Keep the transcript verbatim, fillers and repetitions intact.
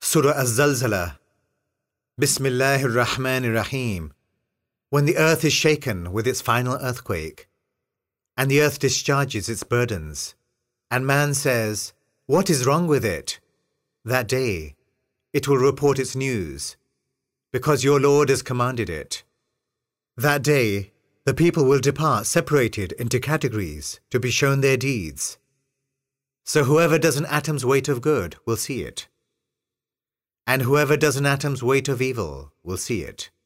Surah Az-Zalzala. Bismillahir Rahmanir Rahim. When the earth is shaken with its final earthquake, and the earth discharges its burdens, and man says, "What is wrong with it?" That day it will report its news, because your Lord has commanded it. That day the people will depart separated into categories to be shown their deeds. So whoever does an atom's weight of good will see it, and whoever does an atom's weight of evil will see it.